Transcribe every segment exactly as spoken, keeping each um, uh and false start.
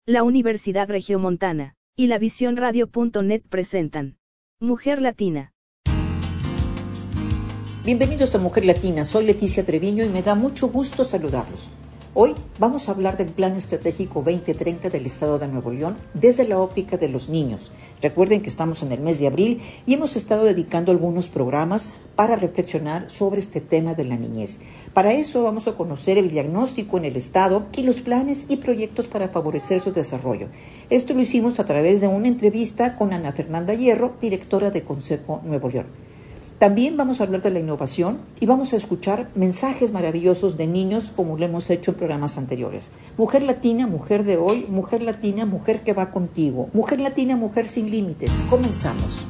La Universidad Regiomontana y la Visión Radio punto net presentan Mujer Latina. Bienvenidos a Mujer Latina, soy Leticia Treviño y me da mucho gusto saludarlos. Hoy vamos a hablar del Plan Estratégico veinte treinta del Estado de Nuevo León desde la óptica de los niños. Recuerden que estamos en el mes de abril y hemos estado dedicando algunos programas para reflexionar sobre este tema de la niñez. Para eso vamos a conocer el diagnóstico en el Estado y los planes y proyectos para favorecer su desarrollo. Esto lo hicimos a través de una entrevista con Ana Fernanda Hierro, directora de Consejo Nuevo León. También vamos a hablar de la innovación y vamos a escuchar mensajes maravillosos de niños como lo hemos hecho en programas anteriores. Mujer Latina, mujer de hoy, mujer latina, mujer que va contigo. Mujer Latina, mujer sin límites. Comenzamos.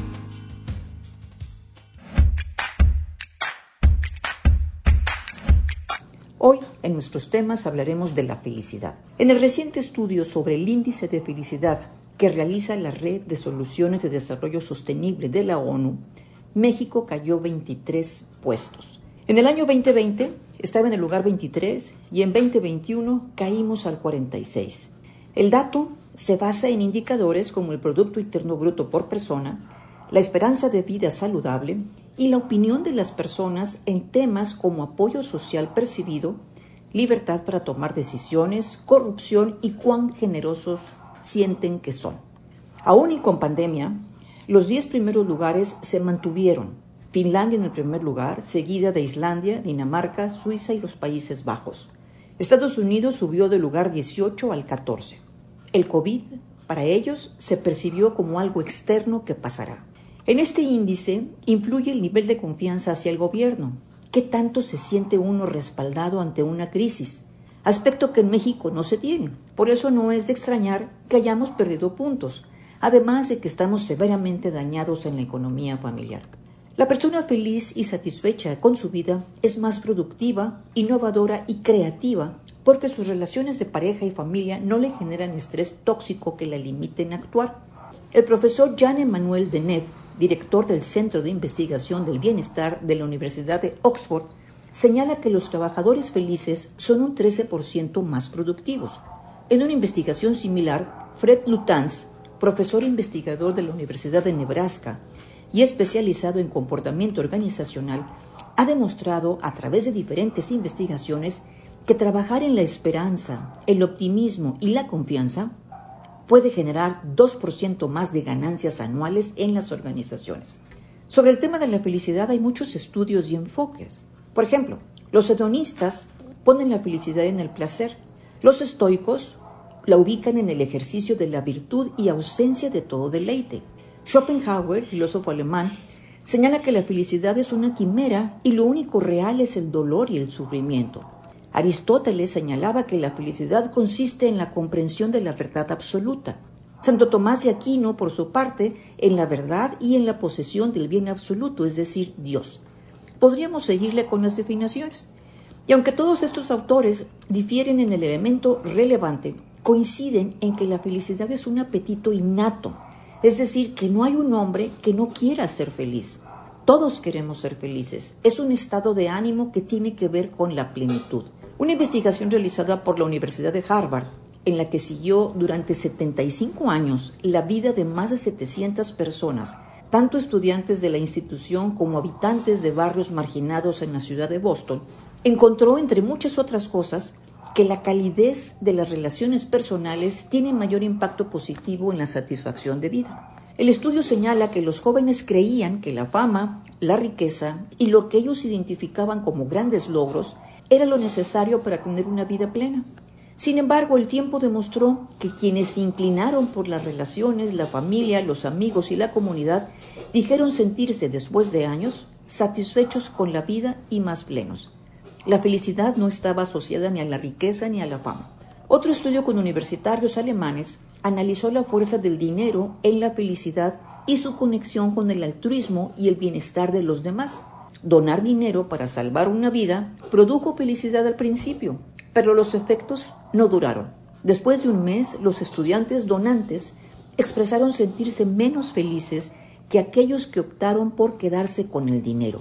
Hoy, en nuestros temas, hablaremos de la felicidad. En el reciente estudio sobre el índice de felicidad que realiza la Red de Soluciones de Desarrollo Sostenible de la ONU, México cayó veintitrés puestos. En el año veinte veinte estaba en el lugar veintitrés y en veinte veintiuno caímos al cuarenta y seis. El dato se basa en indicadores como el Producto Interno Bruto por persona, la esperanza de vida saludable y la opinión de las personas en temas como apoyo social percibido, libertad para tomar decisiones, corrupción y cuán generosos sienten que son. Aún y con pandemia, los diez primeros lugares se mantuvieron. Finlandia en el primer lugar, seguida de Islandia, Dinamarca, Suiza y los Países Bajos. Estados Unidos subió del lugar dieciocho al catorce. El COVID, para ellos, se percibió como algo externo que pasará. En este índice influye el nivel de confianza hacia el gobierno. ¿Qué tanto se siente uno respaldado ante una crisis? Aspecto que en México no se tiene. Por eso no es de extrañar que hayamos perdido puntos, además de que estamos severamente dañados en la economía familiar. La persona feliz y satisfecha con su vida es más productiva, innovadora y creativa porque sus relaciones de pareja y familia no le generan estrés tóxico que la limiten a actuar. El profesor Jean-Emmanuel Deneuve, director del Centro de Investigación del Bienestar de la Universidad de Oxford, señala que los trabajadores felices son un trece por ciento más productivos. En una investigación similar, Fred Lutanz, profesor investigador de la Universidad de Nebraska y especializado en comportamiento organizacional, ha demostrado a través de diferentes investigaciones que trabajar en la esperanza, el optimismo y la confianza puede generar dos por ciento más de ganancias anuales en las organizaciones. Sobre el tema de la felicidad hay muchos estudios y enfoques. Por ejemplo, los hedonistas ponen la felicidad en el placer, los estoicos la ubican en el ejercicio de la virtud y ausencia de todo deleite. Schopenhauer, filósofo alemán, señala que la felicidad es una quimera y lo único real es el dolor y el sufrimiento. Aristóteles señalaba que la felicidad consiste en la comprensión de la verdad absoluta. Santo Tomás de Aquino, por su parte, en la verdad y en la posesión del bien absoluto, es decir, Dios. Podríamos seguirle con las definiciones. Y aunque todos estos autores difieren en el elemento relevante, coinciden en que la felicidad es un apetito innato, es decir, que no hay un hombre que no quiera ser feliz. Todos queremos ser felices. Es un estado de ánimo que tiene que ver con la plenitud. Una investigación realizada por la Universidad de Harvard, en la que siguió durante setenta y cinco años la vida de más de setecientas personas, tanto estudiantes de la institución como habitantes de barrios marginados en la ciudad de Boston, encontró, entre muchas otras cosas, que la calidez de las relaciones personales tiene mayor impacto positivo en la satisfacción de vida. El estudio señala que los jóvenes creían que la fama, la riqueza y lo que ellos identificaban como grandes logros era lo necesario para tener una vida plena. Sin embargo, el tiempo demostró que quienes se inclinaron por las relaciones, la familia, los amigos y la comunidad, dijeron sentirse, después de años, satisfechos con la vida y más plenos. La felicidad no estaba asociada ni a la riqueza ni a la fama. Otro estudio con universitarios alemanes analizó la fuerza del dinero en la felicidad y su conexión con el altruismo y el bienestar de los demás. Donar dinero para salvar una vida produjo felicidad al principio, pero los efectos no duraron. Después de un mes, los estudiantes donantes expresaron sentirse menos felices que aquellos que optaron por quedarse con el dinero.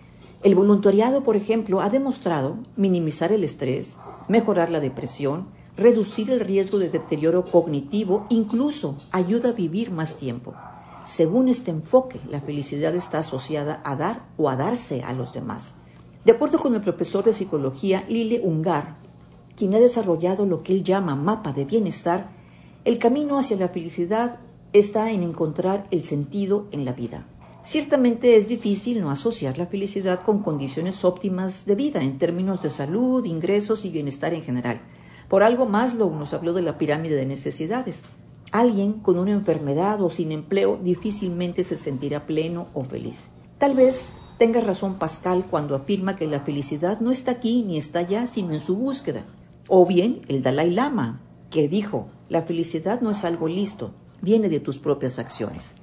El voluntariado, por ejemplo, ha demostrado minimizar el estrés, mejorar la depresión, reducir el riesgo de deterioro cognitivo, incluso ayuda a vivir más tiempo. Según este enfoque, la felicidad está asociada a dar o a darse a los demás. De acuerdo con el profesor de psicología Lile Ungar, quien ha desarrollado lo que él llama mapa de bienestar, el camino hacia la felicidad está en encontrar el sentido en la vida. Ciertamente es difícil no asociar la felicidad con condiciones óptimas de vida en términos de salud, ingresos y bienestar en general. Por algo Maslow nos habló de la pirámide de necesidades. Alguien con una enfermedad o sin empleo difícilmente se sentirá pleno o feliz. Tal vez tenga razón Pascal cuando afirma que la felicidad no está aquí ni está allá, sino en su búsqueda. O bien el Dalai Lama, que dijo, la felicidad no es algo listo, viene de tus propias acciones.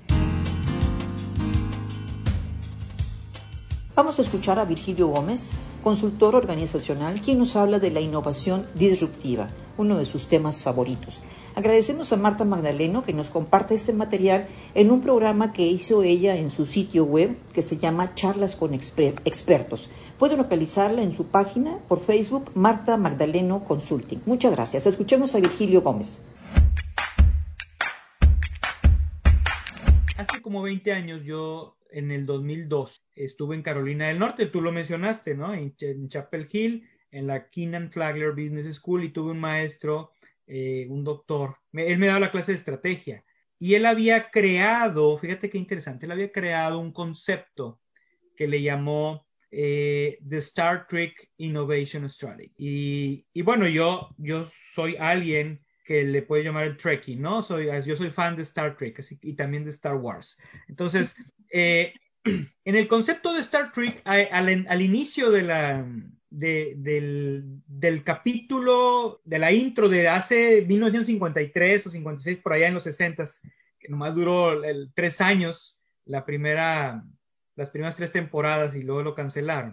Vamos a escuchar a Virgilio Gómez, consultor organizacional, quien nos habla de la innovación disruptiva, uno de sus temas favoritos. Agradecemos a Marta Magdaleno que nos comparte este material en un programa que hizo ella en su sitio web que se llama Charlas con Exper- Expertos. Pueden localizarla en su página por Facebook, Marta Magdaleno Consulting. Muchas gracias. Escuchemos a Virgilio Gómez. Hace como veinte años yo, en el dos mil dos, estuve en Carolina del Norte, tú lo mencionaste, ¿no? En, en Chapel Hill, en la Keenan Flagler Business School, y tuve un maestro, eh, un doctor, me, él me daba la clase de estrategia, y él había creado, fíjate qué interesante, él había creado un concepto que le llamó eh, The Star Trek Innovation Strategy. Y, y bueno, yo, yo soy alguien que le puede llamar el Trekkie, ¿no? Soy, yo soy fan de Star Trek así, y también de Star Wars. Entonces, eh, en el concepto de Star Trek, al, al inicio de la, de, del, del capítulo, de la intro de hace mil novecientos cincuenta y tres o cincuenta y seis, por allá en los sesentas, que nomás duró el, tres años, la primera, las primeras tres temporadas y luego lo cancelaron.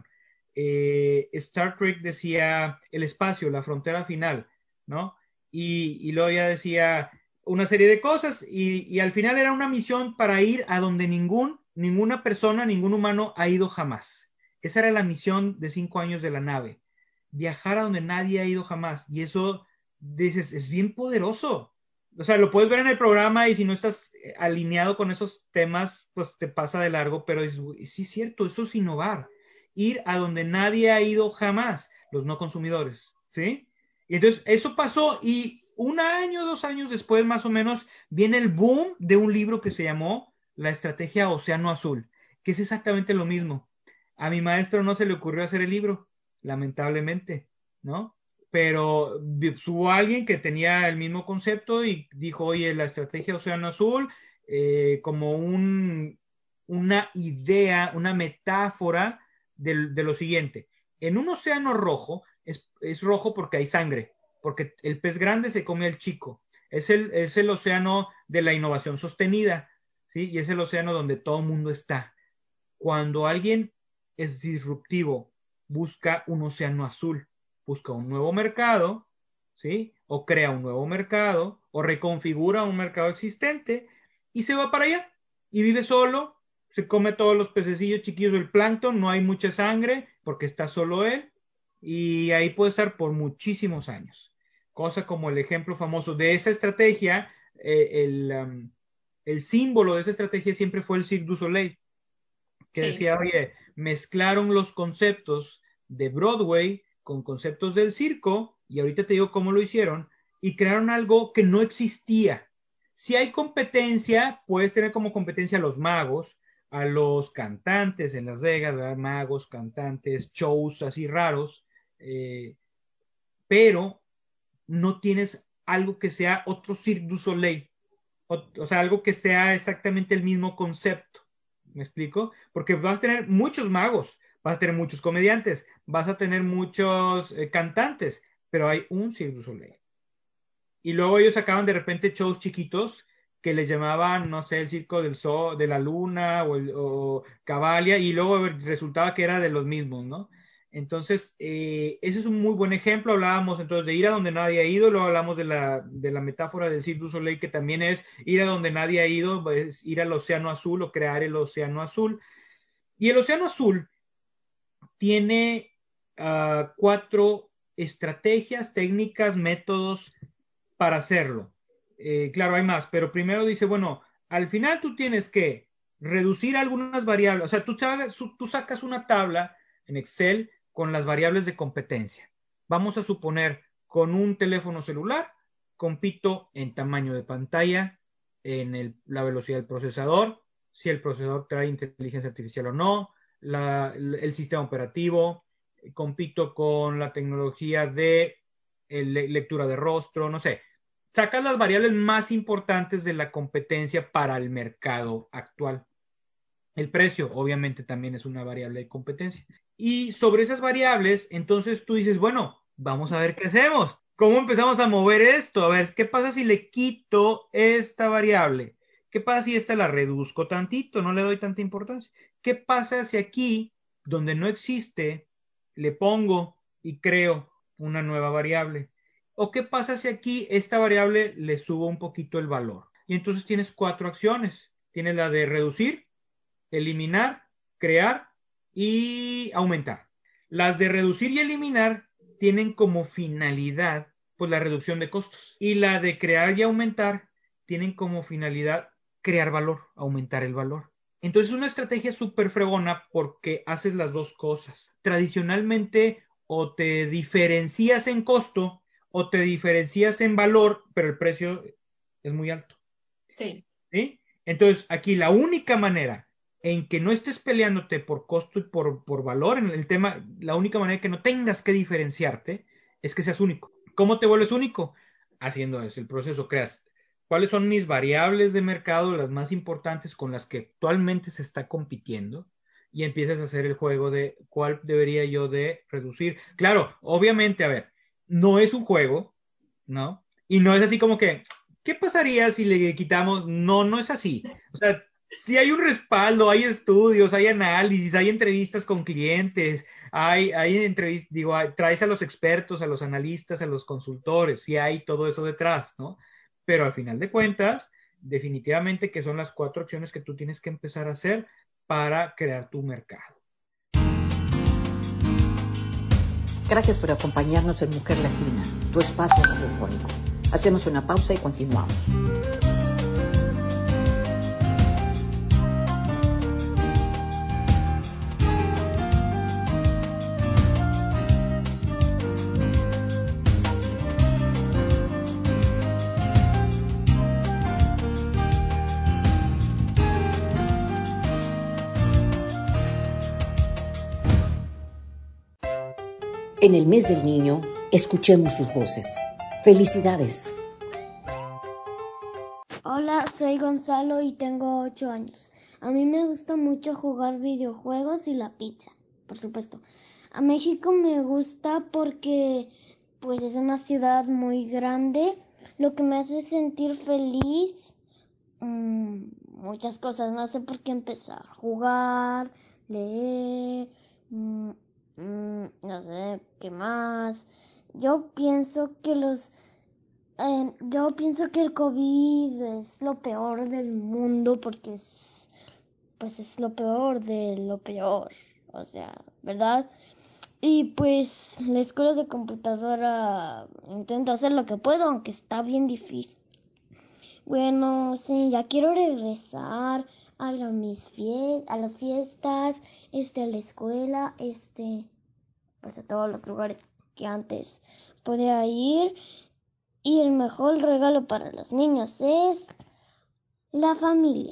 Eh, Star Trek decía el espacio, la frontera final, ¿no? Y, y luego ya decía una serie de cosas y, y al final era una misión para ir a donde ningún, ninguna persona, ningún humano ha ido jamás. Esa era la misión de cinco años de la nave, viajar a donde nadie ha ido jamás. Y eso, dices, es bien poderoso. O sea, lo puedes ver en el programa y si no estás alineado con esos temas, pues te pasa de largo, pero es, sí es cierto, eso es innovar. Ir a donde nadie ha ido jamás, los no consumidores, ¿sí? Y entonces eso pasó y un año, dos años después más o menos viene el boom de un libro que se llamó La Estrategia Océano Azul, que es exactamente lo mismo. A mi maestro no se le ocurrió hacer el libro, lamentablemente, ¿no? Pero hubo alguien que tenía el mismo concepto y dijo, oye, la Estrategia Océano Azul, eh, como un, una idea, una metáfora de, de lo siguiente. En un océano rojo, es, es rojo porque hay sangre, porque el pez grande se come al chico. Es el, es el océano de la innovación sostenida, ¿sí? Y es el océano donde todo el mundo está. Cuando alguien es disruptivo, busca un océano azul, busca un nuevo mercado, ¿sí? O crea un nuevo mercado, o reconfigura un mercado existente y se va para allá y vive solo, se come todos los pececillos chiquillos del plancton, no hay mucha sangre porque está solo él y ahí puede estar por muchísimos años. Cosa como el ejemplo famoso de esa estrategia, eh, el, um, el símbolo de esa estrategia siempre fue el Cirque du Soleil, que Sí. decía, oye, mezclaron los conceptos de Broadway con conceptos del circo, y ahorita te digo cómo lo hicieron, y crearon algo que no existía. Si hay competencia, puedes tener como competencia a los magos, a los cantantes en Las Vegas, ¿verdad? Magos, cantantes, shows así raros, eh, pero no tienes algo que sea otro Cirque du Soleil, o, o sea, algo que sea exactamente el mismo concepto. ¿Me explico? Porque vas a tener muchos magos, vas a tener muchos comediantes, vas a tener muchos eh, cantantes, pero hay un Cirque du Soleil. Y luego ellos sacaban de repente shows chiquitos que les llamaban, no sé, el Circo del Sol, de la Luna o, el, o Cavalia, y luego resultaba que era de los mismos, ¿no? Entonces, eh, ese es un muy buen ejemplo. Hablábamos entonces de ir a donde nadie ha ido, luego hablamos de la, de la metáfora del Cirque du Soleil, que también es ir a donde nadie ha ido, es ir al océano azul o crear el océano azul. Y el océano azul tiene uh, cuatro estrategias, técnicas, métodos para hacerlo. Eh, claro, hay más, pero primero dice, bueno, al final tú tienes que reducir algunas variables, o sea, tú, tú sacas una tabla en Excel con las variables de competencia. Vamos a suponer, con un teléfono celular, compito en tamaño de pantalla, en el, la velocidad del procesador, si el procesador trae inteligencia artificial o no, la, el sistema operativo, compito con la tecnología de el, lectura de rostro, no sé. Sacas las variables más importantes de la competencia para el mercado actual. El precio, obviamente, también es una variable de competencia. Y sobre esas variables, entonces tú dices, bueno, vamos a ver qué hacemos. ¿Cómo empezamos a mover esto? A ver, ¿qué pasa si le quito esta variable? ¿Qué pasa si esta la reduzco tantito? No le doy tanta importancia. ¿Qué pasa si aquí, donde no existe, le pongo y creo una nueva variable? ¿O qué pasa si aquí esta variable le subo un poquito el valor? Y entonces tienes cuatro acciones. Tienes la de reducir, eliminar, crear y aumentar. Las de reducir y eliminar tienen como finalidad pues la reducción de costos, y la de crear y aumentar tienen como finalidad crear valor, aumentar el valor. Entonces es una estrategia súper fregona porque haces las dos cosas. Tradicionalmente o te diferencias en costo o te diferencias en valor, pero el precio es muy alto. Sí. ¿Sí? Entonces aquí la única manera en que no estés peleándote por costo y por, por valor en el tema, la única manera que no tengas que diferenciarte es que seas único. ¿Cómo te vuelves único? Haciendo eso, el proceso, creas cuáles son mis variables de mercado, las más importantes con las que actualmente se está compitiendo, y empiezas a hacer el juego de cuál debería yo de reducir. Claro, obviamente, a ver, no es un juego, ¿no? Y no es así como que, ¿qué pasaría si le quitamos? No, no es así. O sea, si hay un respaldo, hay estudios, hay análisis, hay entrevistas con clientes, hay, hay entrevistas, digo, hay, traes a los expertos, a los analistas, a los consultores, sí hay todo eso detrás, ¿no? Pero al final de cuentas, definitivamente que son las cuatro acciones que tú tienes que empezar a hacer para crear tu mercado. Gracias por acompañarnos en Mujer Latina, tu espacio radiofónico. Hacemos una pausa y continuamos. En el mes del niño, escuchemos sus voces. ¡Felicidades! Hola, soy Gonzalo y tengo ocho años. A mí me gusta mucho jugar videojuegos y la pizza, por supuesto. A México me gusta porque pues es una ciudad muy grande, lo que me hace sentir feliz. Mmm, muchas cosas, no sé por qué empezar. Jugar, leer, mmm, mmm, no sé qué más. Yo pienso que los Eh, yo pienso que el COVID es lo peor del mundo porque es, pues es lo peor de lo peor, o sea, ¿verdad? Y pues la escuela de computadora intento hacer lo que puedo, aunque está bien difícil. Bueno, sí, ya quiero regresar a la, mis fie- a las fiestas, este, a la escuela, este, pues a todos los lugares que antes podía ir. Y el mejor regalo para los niños es la familia.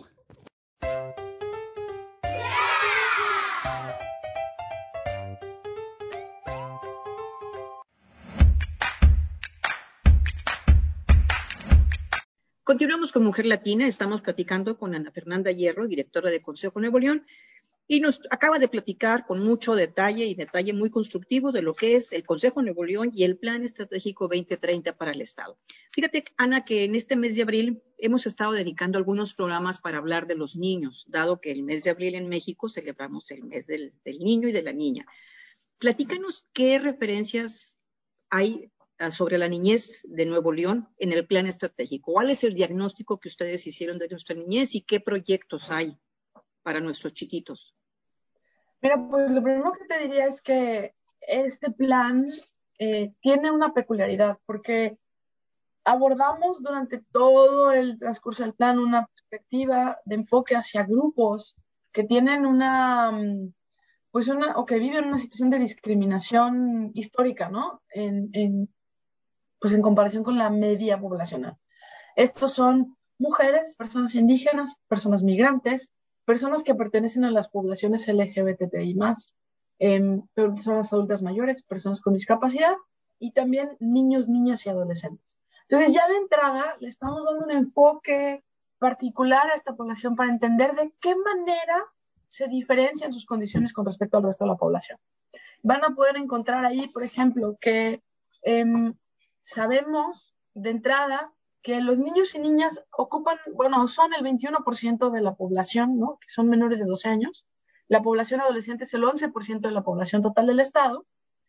Continuamos con Mujer Latina. Estamos platicando con Ana Fernanda Hierro, directora de Consejo Nuevo León, y nos acaba de platicar con mucho detalle y detalle muy constructivo de lo que es el Consejo Nuevo León y el Plan Estratégico veinte treinta para el Estado. Fíjate, Ana, que en este mes de abril hemos estado dedicando algunos programas para hablar de los niños, dado que el mes de abril en México celebramos el mes del, del niño y de la niña. Platícanos qué referencias hay sobre la niñez de Nuevo León en el plan estratégico. ¿Cuál es el diagnóstico que ustedes hicieron de nuestra niñez y qué proyectos hay para nuestros chiquitos? Mira, pues lo primero que te diría es que este plan eh, tiene una peculiaridad, porque abordamos durante todo el transcurso del plan una perspectiva de enfoque hacia grupos que tienen una, pues una, o que viven una situación de discriminación histórica, ¿no? En, en, pues en comparación con la media poblacional. Estos son mujeres, personas indígenas, personas migrantes, personas que pertenecen a las poblaciones L G B T I más, eh, personas adultas mayores, personas con discapacidad y también niños, niñas y adolescentes. Entonces, ya de entrada le estamos dando un enfoque particular a esta población para entender de qué manera se diferencian sus condiciones con respecto al resto de la población. Van a poder encontrar ahí, por ejemplo, que eh, sabemos de entrada que los niños y niñas ocupan, bueno, son el veintiuno por ciento de la población, ¿no? Que son menores de doce años. La población adolescente es el once por ciento de la población total del estado.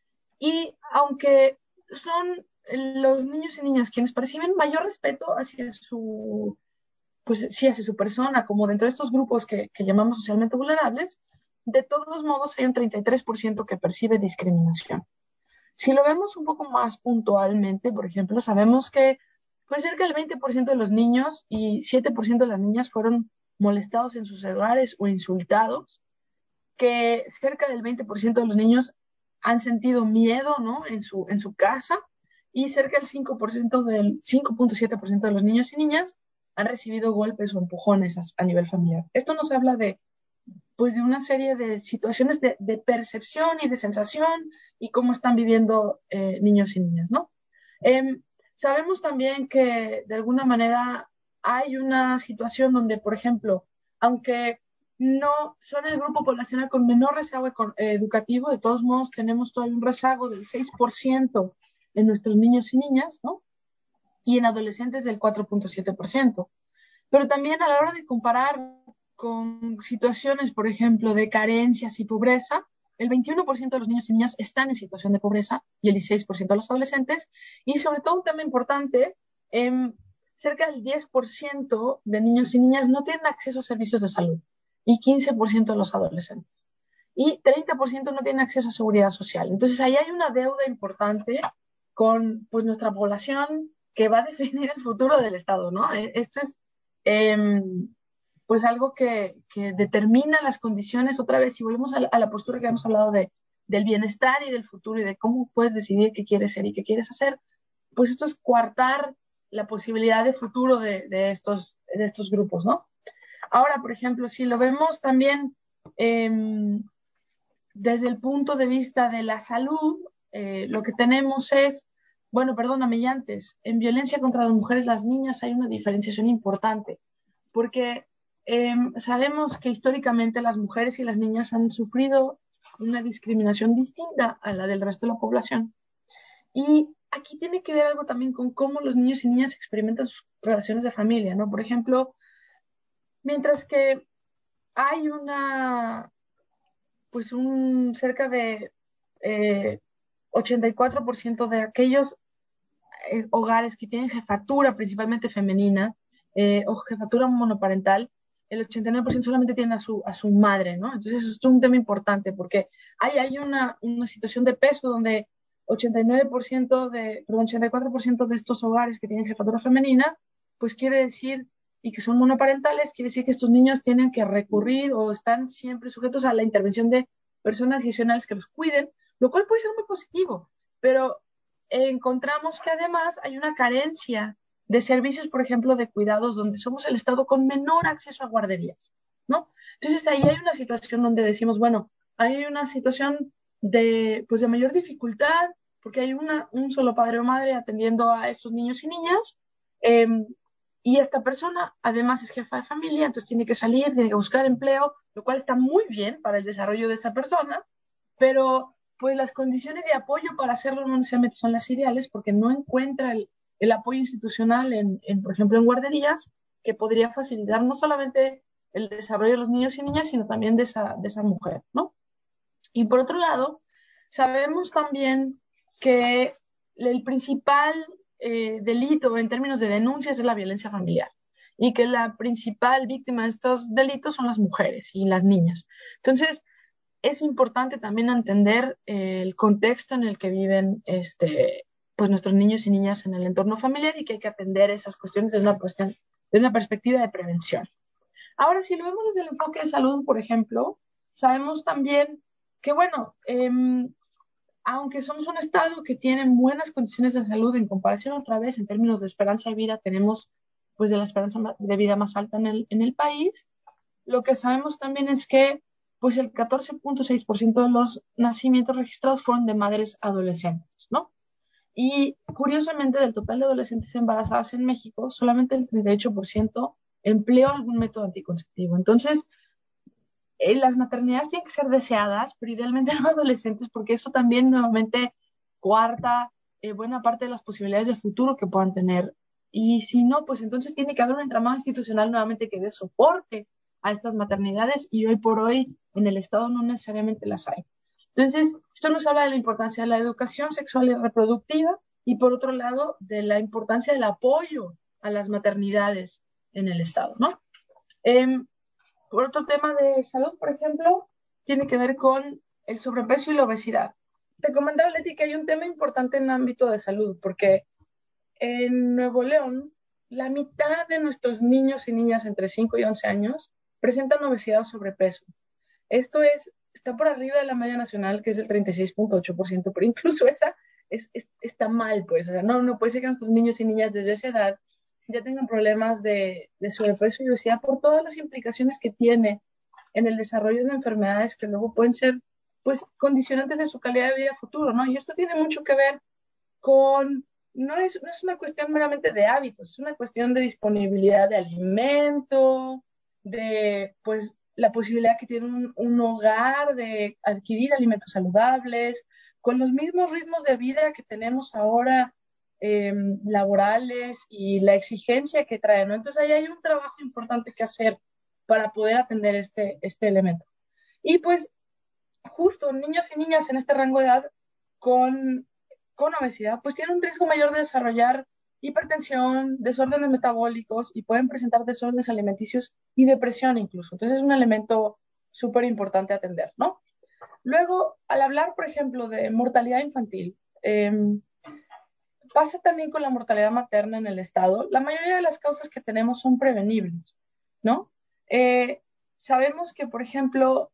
Y aunque son los niños y niñas quienes perciben mayor respeto hacia su, pues sí, hacia su persona, como dentro de estos grupos que, que llamamos socialmente vulnerables, de todos modos hay un treinta y tres por ciento que percibe discriminación. Si lo vemos un poco más puntualmente, por ejemplo, sabemos que pues cerca del veinte por ciento de los niños y siete por ciento de las niñas fueron molestados en sus hogares o insultados, que cerca del veinte por ciento de los niños han sentido miedo, ¿no? en, su, en su casa, y cerca del cinco por ciento del cinco punto siete por ciento de los niños y niñas han recibido golpes o empujones a, a nivel familiar. Esto nos habla de pues de una serie de situaciones de, de percepción y de sensación y cómo están viviendo eh, niños y niñas, ¿no? Eh, sabemos también que de alguna manera hay una situación donde, por ejemplo, aunque no son el grupo poblacional con menor rezago eh, educativo, de todos modos tenemos todavía un rezago del seis por ciento en nuestros niños y niñas, ¿no? Y en adolescentes del cuatro punto siete por ciento. Pero también a la hora de comparar con situaciones, por ejemplo, de carencias y pobreza, el veintiuno por ciento de los niños y niñas están en situación de pobreza y el dieciséis por ciento de los adolescentes. Y sobre todo un tema importante, eh, cerca del diez por ciento de niños y niñas no tienen acceso a servicios de salud y quince por ciento de los adolescentes. Y treinta por ciento no tienen acceso a seguridad social. Entonces ahí hay una deuda importante con pues, nuestra población que va a definir el futuro del Estado, ¿no? Esto es eh, pues algo que, que, determina las condiciones, otra vez, si volvemos a la, a la postura que hemos hablado de, del bienestar y del futuro y de cómo puedes decidir qué quieres ser y qué quieres hacer, pues esto es coartar la posibilidad de futuro de, de, estos, de estos grupos, ¿no? Ahora, por ejemplo, si lo vemos también eh, desde el punto de vista de la salud, eh, lo que tenemos es, bueno, perdóname, y antes, en violencia contra las mujeres y las niñas hay una diferenciación importante, porque eh, sabemos que históricamente las mujeres y las niñas han sufrido una discriminación distinta a la del resto de la población. Y aquí tiene que ver algo también con cómo los niños y niñas experimentan sus relaciones de familia, ¿no? Por ejemplo, mientras que hay una, pues un cerca de eh, ochenta y cuatro por ciento de aquellos eh, hogares que tienen jefatura principalmente femenina eh, o jefatura monoparental, el ochenta y nueve por ciento solamente tienen a su, a su madre, ¿no? Entonces eso es un tema importante porque hay, hay una, una situación de peso donde ochenta y nueve por ciento de, perdón, ochenta y cuatro por ciento de estos hogares que tienen jefatura femenina, pues quiere decir, y que son monoparentales, quiere decir que estos niños tienen que recurrir o están siempre sujetos a la intervención de personas adicionales que los cuiden, lo cual puede ser muy positivo, pero encontramos que además hay una carencia de servicios, por ejemplo, de cuidados, donde somos el estado con menor acceso a guarderías, ¿no? Entonces ahí hay una situación donde decimos, bueno, hay una situación de, pues, de mayor dificultad, porque hay una, un solo padre o madre atendiendo a estos niños y niñas, eh, y esta persona además es jefa de familia, entonces tiene que salir, tiene que buscar empleo, lo cual está muy bien para el desarrollo de esa persona, pero pues las condiciones de apoyo para hacerlo no necesariamente son las ideales porque no encuentra el, el apoyo institucional, en, en, por ejemplo, en guarderías, que podría facilitar no solamente el desarrollo de los niños y niñas, sino también de esa, de esa mujer, ¿no? Y por otro lado, sabemos también que el principal eh, delito en términos de denuncias es la violencia familiar y que la principal víctima de estos delitos son las mujeres y las niñas. Entonces, es importante también entender eh, el contexto en el que viven este, pues nuestros niños y niñas en el entorno familiar y que hay que atender esas cuestiones desde una, cuestión, desde una perspectiva de prevención. Ahora, si lo vemos desde el enfoque de salud, por ejemplo, sabemos también que, bueno, eh, aunque somos un estado que tiene buenas condiciones de salud en comparación otra vez en términos de esperanza de vida, tenemos pues de la esperanza de vida más alta en el, en el país, lo que sabemos también es que pues el catorce punto seis por ciento de los nacimientos registrados fueron de madres adolescentes, ¿no? Y curiosamente, del total de adolescentes embarazadas en México, solamente el treinta y ocho por ciento empleó algún método anticonceptivo. Entonces, eh, las maternidades tienen que ser deseadas, pero idealmente no adolescentes, porque eso también nuevamente coarta eh, buena parte de las posibilidades de futuro que puedan tener. Y si no, pues entonces tiene que haber un entramado institucional nuevamente que dé soporte a estas maternidades y hoy por hoy en el Estado no necesariamente las hay. Entonces, esto nos habla de la importancia de la educación sexual y reproductiva y por otro lado de la importancia del apoyo a las maternidades en el Estado, ¿no? Eh, por otro tema de salud, por ejemplo, tiene que ver con el sobrepeso y la obesidad. Te comentaba, Leti, que hay un tema importante en el ámbito de salud, porque en Nuevo León, la mitad de nuestros niños y niñas entre cinco y once años presentan obesidad o sobrepeso. Esto es, está por arriba de la media nacional, que es el treinta y seis punto ocho por ciento, pero incluso esa es, es, está mal, pues. O sea, no, no puede ser que nuestros niños y niñas desde esa edad ya tengan problemas de, de sobrepeso y obesidad por todas las implicaciones que tiene en el desarrollo de enfermedades que luego pueden ser, pues, condicionantes de su calidad de vida futuro, ¿no? Y esto tiene mucho que ver con, no es, no es una cuestión meramente de hábitos, es una cuestión de disponibilidad de alimento, de, pues, la posibilidad que tiene un, un hogar de adquirir alimentos saludables, con los mismos ritmos de vida que tenemos ahora eh, laborales y la exigencia que traen, ¿no? Entonces ahí hay un trabajo importante que hacer para poder atender este, este elemento. Y pues justo niños y niñas en este rango de edad con, con obesidad, pues tienen un riesgo mayor de desarrollar hipertensión, desórdenes metabólicos y pueden presentar desórdenes alimenticios y depresión incluso. Entonces es un elemento súper importante a atender, ¿no? Luego, al hablar, por ejemplo, de mortalidad infantil, eh, pasa también con la mortalidad materna en el estado. La mayoría de las causas que tenemos son prevenibles, ¿no? Eh, sabemos que, por ejemplo,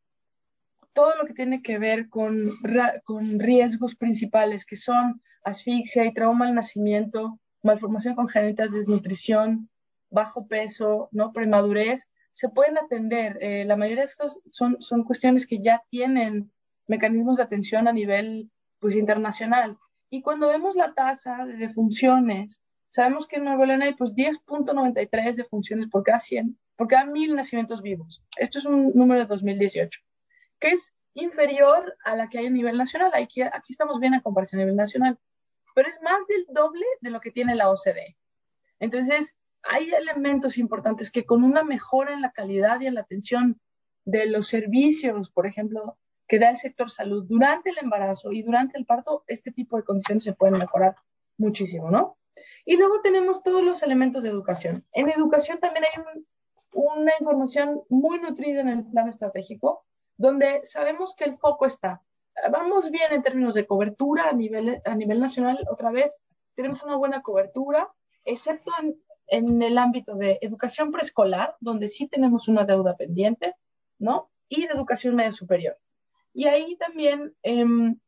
todo lo que tiene que ver con, con riesgos principales, que son asfixia y trauma al nacimiento, malformación congénita, desnutrición, bajo peso, ¿no? Premadurez, se pueden atender. Eh, la mayoría de estas son, son cuestiones que ya tienen mecanismos de atención a nivel pues, internacional. Y cuando vemos la tasa de defunciones, sabemos que en Nuevo León hay pues, diez punto noventa y tres defunciones por cada cien, por cada mil nacimientos vivos. Esto es un número de dos mil dieciocho. Que es inferior a la que hay a nivel nacional. Aquí, aquí estamos bien a comparación a nivel nacional, pero es más del doble de lo que tiene la O C D E. Entonces, hay elementos importantes que con una mejora en la calidad y en la atención de los servicios, por ejemplo, que da el sector salud durante el embarazo y durante el parto, este tipo de condiciones se pueden mejorar muchísimo, ¿no? Y luego tenemos todos los elementos de educación. En educación también hay un, una información muy nutrida en el plan estratégico, donde sabemos que el foco está. Vamos bien en términos de cobertura a nivel, a nivel nacional, otra vez, tenemos una buena cobertura, excepto en, en el ámbito de educación preescolar, donde sí tenemos una deuda pendiente, ¿no? Y de educación media superior. Y ahí también, eh,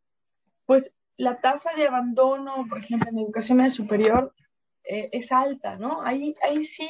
pues, la tasa de abandono, por ejemplo, en educación media superior, eh, es alta, ¿no? Ahí, ahí sí,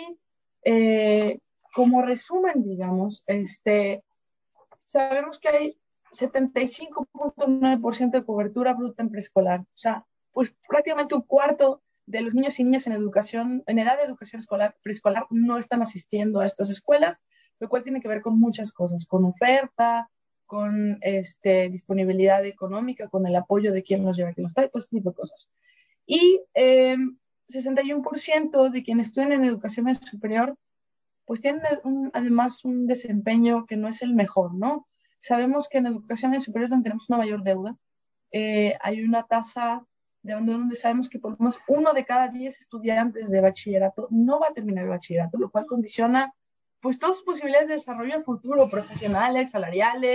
eh, como resumen, digamos, este, sabemos que hay setenta y cinco punto nueve por ciento de cobertura bruta en preescolar. O sea, pues prácticamente un cuarto de los niños y niñas en educación, en edad de educación escolar, preescolar, no están asistiendo a estas escuelas, lo cual tiene que ver con muchas cosas, con oferta, con este, disponibilidad económica, con el apoyo de quien los lleva, quien los trae, todo este tipo de cosas. Y eh, sesenta y uno por ciento de quienes estudian en educación superior pues tienen un, además un desempeño que no es el mejor, ¿no? Sabemos que en educación superior es donde tenemos una mayor deuda. Eh, hay una tasa de abandono donde sabemos que por lo menos uno de cada diez estudiantes de bachillerato no va a terminar el bachillerato, lo cual condiciona pues todas sus posibilidades de desarrollo futuro, profesionales, salariales,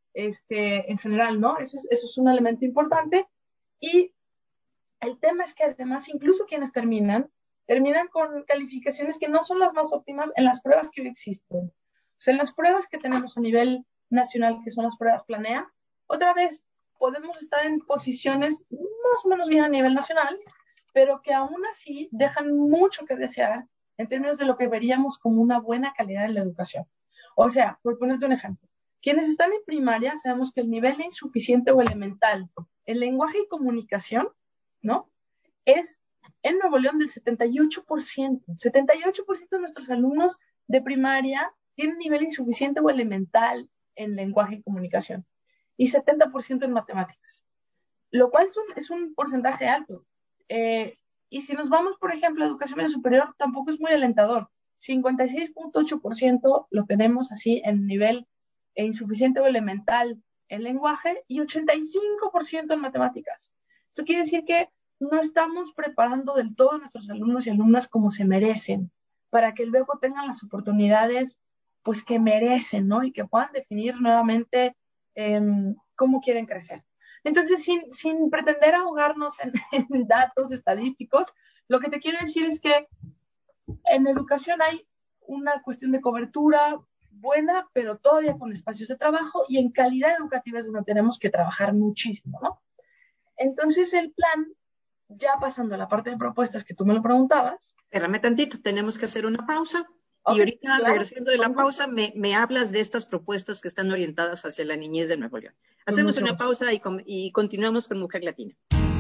este, en general, ¿no? Eso es, eso es un elemento importante. Y el tema es que además, incluso quienes terminan, terminan con calificaciones que no son las más óptimas en las pruebas que hoy existen. O sea, en las pruebas que tenemos a nivel nacional, que son las pruebas Planea, otra vez podemos estar en posiciones más o menos bien a nivel nacional, pero que aún así dejan mucho que desear en términos de lo que veríamos como una buena calidad en la educación. O sea, por ponerte un ejemplo, quienes están en primaria sabemos que el nivel de insuficiente o elemental en lenguaje y comunicación, ¿no? Es en Nuevo León del setenta y ocho por ciento. setenta y ocho por ciento de nuestros alumnos de primaria tienen nivel insuficiente o elemental en lenguaje y comunicación y setenta por ciento en matemáticas, lo cual es un, es un porcentaje alto. Eh, y si nos vamos, por ejemplo, a educación media superior, tampoco es muy alentador. cincuenta y seis punto ocho por ciento lo tenemos así en nivel eh, insuficiente o elemental en lenguaje y ochenta y cinco por ciento en matemáticas. Esto quiere decir que no estamos preparando del todo a nuestros alumnos y alumnas como se merecen, para que luego tengan las oportunidades pues que merecen, ¿no? Y que puedan definir nuevamente eh, cómo quieren crecer. Entonces, sin, sin pretender ahogarnos en, en datos estadísticos, lo que te quiero decir es que en educación hay una cuestión de cobertura buena, pero todavía con espacios de trabajo, y en calidad educativa es donde tenemos que trabajar muchísimo, ¿no? Entonces, el plan, ya pasando a la parte de propuestas que tú me lo preguntabas. Espérame tantito, tenemos que hacer una pausa. Okay, y ahorita, claro, regresando de la pausa, me, me hablas de estas propuestas que están orientadas hacia la niñez de Nuevo León. Hacemos una pausa y, y continuamos con Mujer Latina.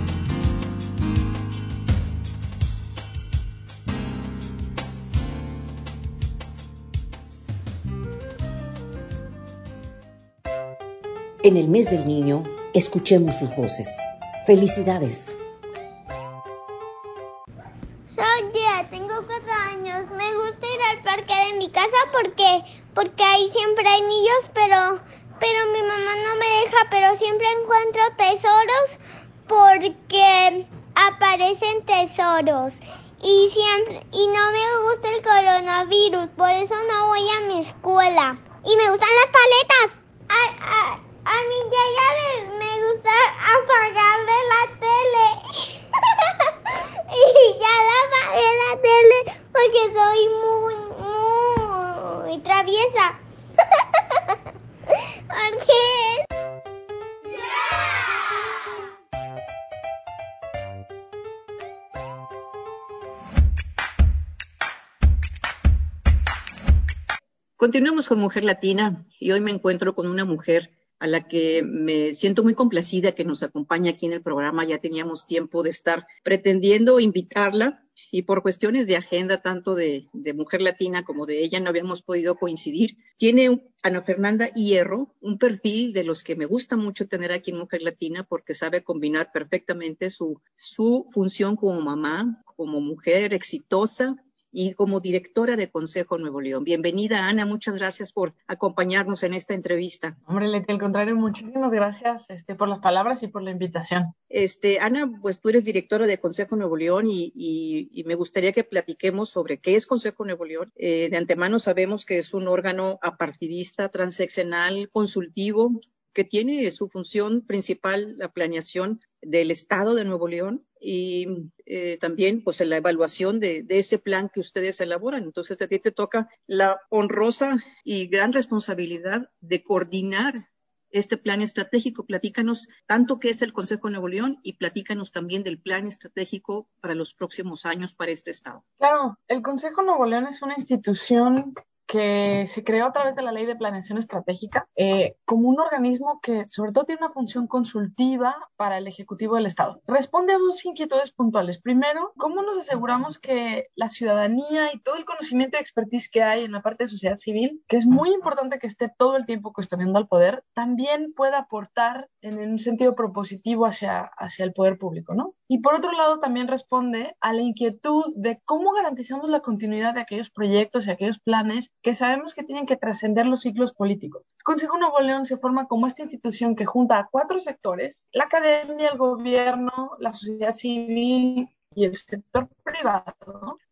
En el mes del niño, escuchemos sus voces. ¡Felicidades! Soy Gia, tengo cuatro años. Me gusta ir al parque de mi casa porque, porque ahí siempre hay niños, pero, pero mi mamá no me deja, pero siempre encuentro tesoros porque aparecen tesoros. Y, siempre, y no me gusta el coronavirus, por eso no voy a mi escuela. Y me gustan las paletas. Ay, ay. A mí ya, ya me, me gusta apagarle la tele. Y ya la apagué la tele porque soy muy, muy traviesa. Porque... Continuamos con Mujer Latina y hoy me encuentro con una mujer a la que me siento muy complacida que nos acompañe aquí en el programa. Ya teníamos tiempo de estar pretendiendo invitarla y por cuestiones de agenda, tanto de, de Mujer Latina como de ella, no habíamos podido coincidir. Tiene Ana Fernanda Hierro, un perfil de los que me gusta mucho tener aquí en Mujer Latina porque sabe combinar perfectamente su, su función como mamá, como mujer exitosa, y como directora de Consejo Nuevo León. Bienvenida, Ana, muchas gracias por acompañarnos en esta entrevista. Hombre, Leti, al contrario, muchísimas gracias este, por las palabras y por la invitación. Este, Ana, pues tú eres directora de Consejo Nuevo León y, y, y me gustaría que platiquemos sobre qué es Consejo Nuevo León. Eh, de antemano sabemos que es un órgano apartidista, transeccional, consultivo, que tiene su función principal la planeación del Estado de Nuevo León y eh, también pues la evaluación de, de ese plan que ustedes elaboran. Entonces a ti te toca la honrosa y gran responsabilidad de coordinar este plan estratégico. Platícanos tanto qué es el Consejo Nuevo León y platícanos también del plan estratégico para los próximos años para este Estado. Claro, el Consejo Nuevo León es una institución que se creó a través de la Ley de Planeación Estratégica eh, como un organismo que sobre todo tiene una función consultiva para el Ejecutivo del Estado. Responde a dos inquietudes puntuales. Primero, ¿cómo nos aseguramos que la ciudadanía y todo el conocimiento y expertise que hay en la parte de sociedad civil, que es muy importante que esté todo el tiempo cuestionando al poder, también pueda aportar en un sentido propositivo hacia, hacia el poder público, ¿no? Y por otro lado, también responde a la inquietud de cómo garantizamos la continuidad de aquellos proyectos y aquellos planes que sabemos que tienen que trascender los ciclos políticos. El Consejo Nuevo León se forma como esta institución que junta a cuatro sectores: la academia, el gobierno, la sociedad civil y el sector privado, ¿no?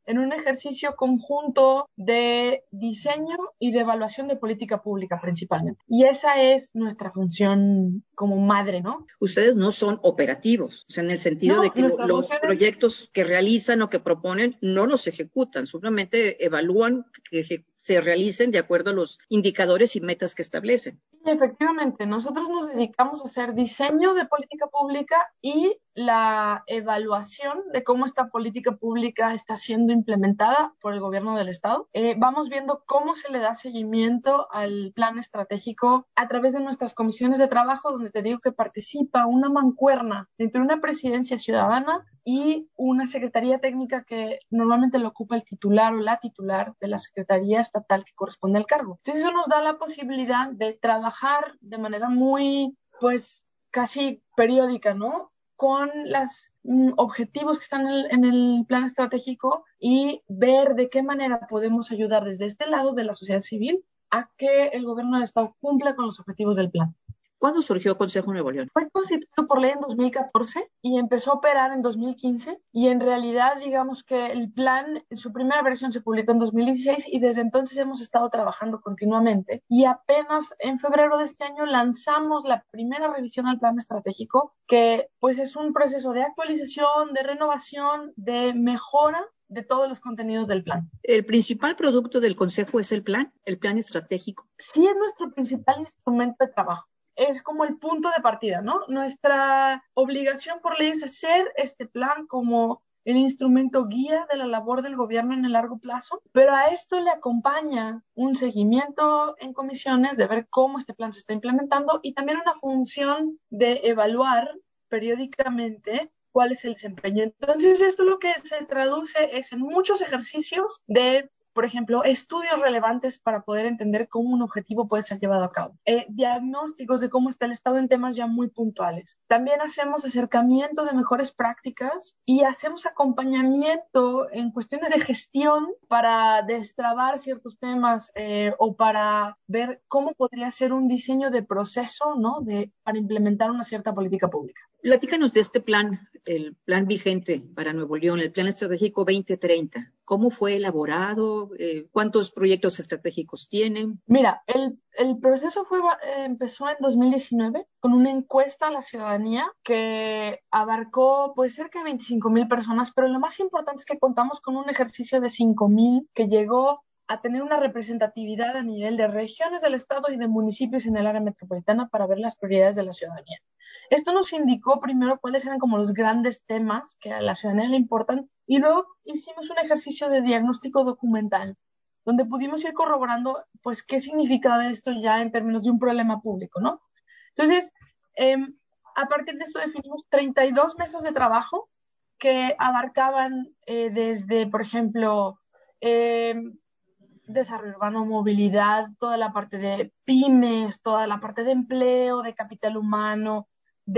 en un ejercicio conjunto de diseño y de evaluación de política pública principalmente. Y esa es nuestra función como madre, ¿no? Ustedes no son operativos, o sea, en el sentido No, de que lo, los es... proyectos que realizan o que proponen no los ejecutan, simplemente evalúan que se realicen de acuerdo a los indicadores y metas que establecen. Efectivamente, nosotros nos dedicamos a hacer diseño de política pública y la evaluación de cómo esta política pública está siendo implementada por el gobierno del estado. Eh, vamos viendo cómo se le da seguimiento al plan estratégico a través de nuestras comisiones de trabajo, donde te digo que participa una mancuerna entre una presidencia ciudadana y una secretaría técnica que normalmente lo ocupa el titular o la titular de la secretaría estatal que corresponde al cargo. Entonces eso nos da la posibilidad de trabajar de manera muy, pues, casi periódica, ¿no?, con los mm, objetivos que están en el, en el plan estratégico y ver de qué manera podemos ayudar desde este lado de la sociedad civil a que el gobierno del estado cumpla con los objetivos del plan. ¿Cuándo surgió Consejo Nuevo León? Fue constituido por ley en dos mil catorce y empezó a operar en dos mil quince, y en realidad digamos que el plan, su primera versión se publicó en dos mil dieciséis y desde entonces hemos estado trabajando continuamente, y apenas en febrero de este año lanzamos la primera revisión al plan estratégico, que pues es un proceso de actualización, de renovación, de mejora de todos los contenidos del plan. ¿El principal producto del Consejo es el plan, el plan estratégico? Sí, es nuestro principal instrumento de trabajo. Es como el punto de partida, ¿no? Nuestra obligación por ley es hacer este plan como el instrumento guía de la labor del gobierno en el largo plazo, pero a esto le acompaña un seguimiento en comisiones de ver cómo este plan se está implementando y también una función de evaluar periódicamente cuál es el desempeño. Entonces, esto lo que se traduce es en muchos ejercicios de, por ejemplo, estudios relevantes para poder entender cómo un objetivo puede ser llevado a cabo. Eh, diagnósticos de cómo está el estado en temas ya muy puntuales. También hacemos acercamiento de mejores prácticas y hacemos acompañamiento en cuestiones de gestión para destrabar ciertos temas eh, o para ver cómo podría ser un diseño de proceso, ¿no?, de, para implementar una cierta política pública. Platícanos de este plan, el plan vigente para Nuevo León, el Plan Estratégico veinte treinta. ¿Cómo fue elaborado? Eh, ¿Cuántos proyectos estratégicos tienen? Mira, el, el proceso fue, eh, empezó en dos mil diecinueve con una encuesta a la ciudadanía que abarcó pues cerca de veinticinco mil personas, pero lo más importante es que contamos con un ejercicio de cinco mil que llegó a tener una representatividad a nivel de regiones del estado y de municipios en el área metropolitana para ver las prioridades de la ciudadanía. Esto nos indicó primero cuáles eran como los grandes temas que a la ciudadanía le importan, y luego hicimos un ejercicio de diagnóstico documental donde pudimos ir corroborando pues qué significaba esto ya en términos de un problema público, ¿no? Entonces, eh, a partir de esto definimos treinta y dos mesas de trabajo que abarcaban eh, desde, por ejemplo, eh, desarrollo urbano, movilidad, toda la parte de pymes, toda la parte de empleo, de capital humano,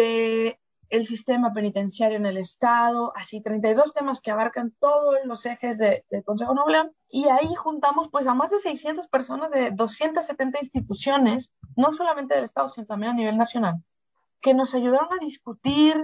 de el sistema penitenciario en el estado, así treinta y dos temas que abarcan todos los ejes del de Consejo Nuevo León, y ahí juntamos pues a más de seiscientas personas de doscientas setenta instituciones, no solamente del estado, sino también a nivel nacional, que nos ayudaron a discutir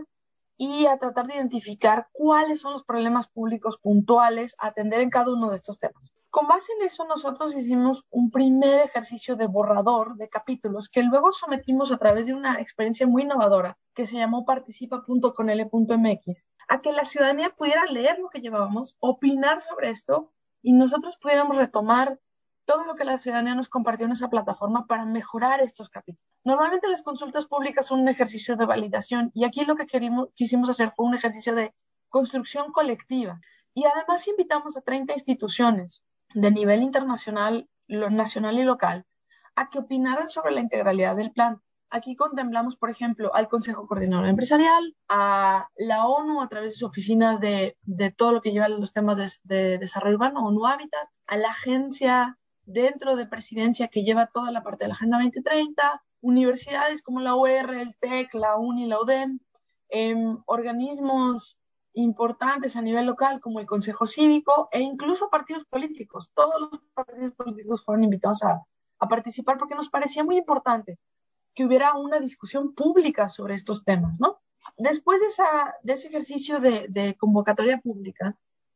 y a tratar de identificar cuáles son los problemas públicos puntuales a atender en cada uno de estos temas. Con base en eso, nosotros hicimos un primer ejercicio de borrador de capítulos que luego sometimos a través de una experiencia muy innovadora que se llamó participa punto conl punto m x, a que la ciudadanía pudiera leer lo que llevábamos, opinar sobre esto y nosotros pudiéramos retomar todo lo que la ciudadanía nos compartió en esa plataforma para mejorar estos capítulos. Normalmente las consultas públicas son un ejercicio de validación y aquí lo que querimos, quisimos hacer fue un ejercicio de construcción colectiva. Y además invitamos a treinta instituciones de nivel internacional, nacional y local a que opinaran sobre la integralidad del plan. Aquí contemplamos, por ejemplo, al Consejo Coordinador Empresarial, a la ONU a través de su oficina de, de todo lo que lleva los temas de, de desarrollo urbano, ONU Habitat, a la agencia dentro de presidencia que lleva toda la parte de la Agenda veinte treinta, universidades como la U R, el TEC, la UNI, la UDEM, eh, organismos importantes a nivel local como el Consejo Cívico e incluso partidos políticos. Todos los partidos políticos fueron invitados a, a participar porque nos parecía muy importante que hubiera una discusión pública sobre estos temas, ¿no? Después de, esa, de ese ejercicio de, de convocatoria pública,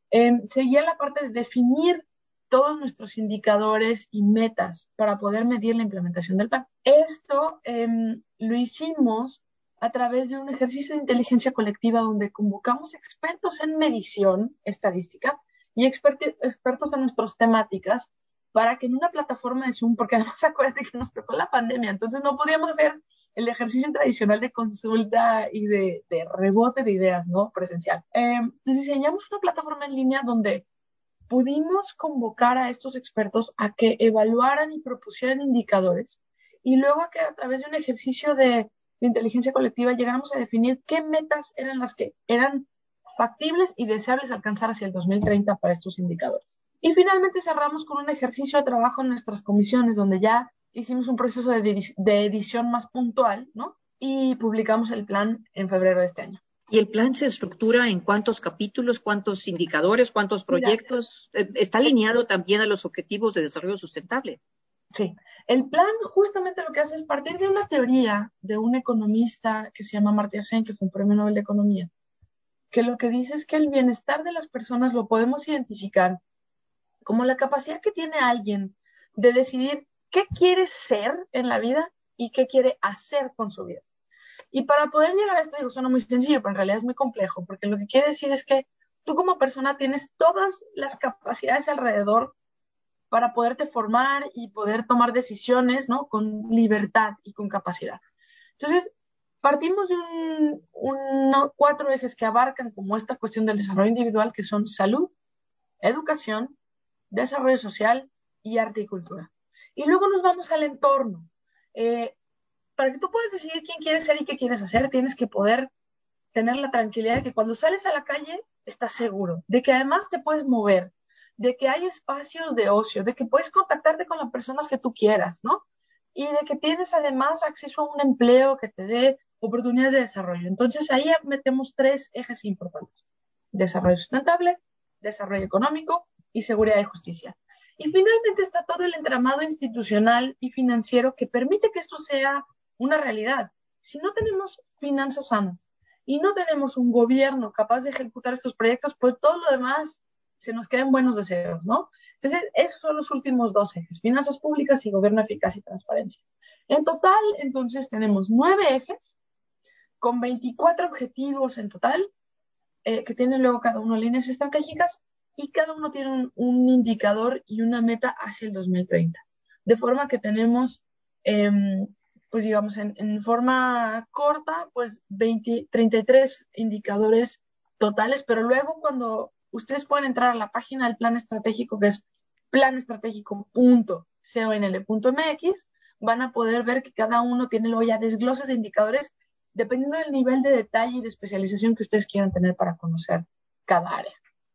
Eh, seguía la parte de definir todos nuestros indicadores y metas para poder medir la implementación del plan. Esto eh, lo hicimos a través de un ejercicio de inteligencia colectiva donde convocamos expertos en medición estadística y experti- expertos en nuestras temáticas para que en una plataforma de Zoom, porque además acuérdate que nos tocó la pandemia, entonces no podíamos hacer el ejercicio tradicional de consulta y de, de rebote de ideas, ¿no? Presencial. Eh, entonces diseñamos una plataforma en línea donde pudimos convocar a estos expertos a que evaluaran y propusieran indicadores y luego a que a través de un ejercicio de, de inteligencia colectiva llegáramos a definir qué metas eran las que eran factibles y deseables alcanzar hacia el dos mil treinta para estos indicadores. Y finalmente cerramos con un ejercicio de trabajo en nuestras comisiones donde ya hicimos un proceso de, de edición más puntual, ¿no? Y publicamos el plan en febrero de este año. ¿Y el plan se estructura en cuántos capítulos, cuántos indicadores, cuántos proyectos? Mira, ¿está alineado también a los objetivos de desarrollo sustentable? Sí, el plan justamente lo que hace es partir de una teoría de un economista que se llama Amartya Sen, que fue un premio Nobel de Economía, que lo que dice es que el bienestar de las personas lo podemos identificar como la capacidad que tiene alguien de decidir qué quiere ser en la vida y qué quiere hacer con su vida. Y para poder llegar a esto, digo, suena muy sencillo, pero en realidad es muy complejo, porque lo que quiere decir es que tú como persona tienes todas las capacidades alrededor para poderte formar y poder tomar decisiones, ¿no? Con libertad y con capacidad. Entonces, partimos de un, un, cuatro ejes que abarcan como esta cuestión del desarrollo individual, que son salud, educación, desarrollo social y arte y cultura. Y luego nos vamos al entorno. Eh, para que tú puedas decidir quién quieres ser y qué quieres hacer, tienes que poder tener la tranquilidad de que cuando sales a la calle estás seguro, de que además te puedes mover, de que hay espacios de ocio, de que puedes contactarte con las personas que tú quieras, ¿no? Y de que tienes además acceso a un empleo que te dé oportunidades de desarrollo. Entonces ahí metemos tres ejes importantes: desarrollo sustentable, desarrollo económico y seguridad y justicia. Y finalmente está todo el entramado institucional y financiero que permite que esto sea una realidad. Si no tenemos finanzas sanas y no tenemos un gobierno capaz de ejecutar estos proyectos, pues todo lo demás se nos queda en buenos deseos, ¿no? Entonces, esos son los últimos dos ejes: finanzas públicas y gobierno eficaz y transparencia. En total, entonces, tenemos nueve ejes con veinticuatro objetivos en total, eh, que tienen luego cada uno líneas estratégicas y cada uno tiene un, un indicador y una meta hacia el dos mil treinta. De forma que tenemos, eh, pues digamos, en, en forma corta, pues veinte, treinta y tres indicadores totales, pero luego cuando ustedes pueden entrar a la página del plan estratégico, que es plan estratégico punto conl punto m x, van a poder ver que cada uno tiene luego ya desgloses de indicadores dependiendo del nivel de detalle y de especialización que ustedes quieran tener para conocer cada área.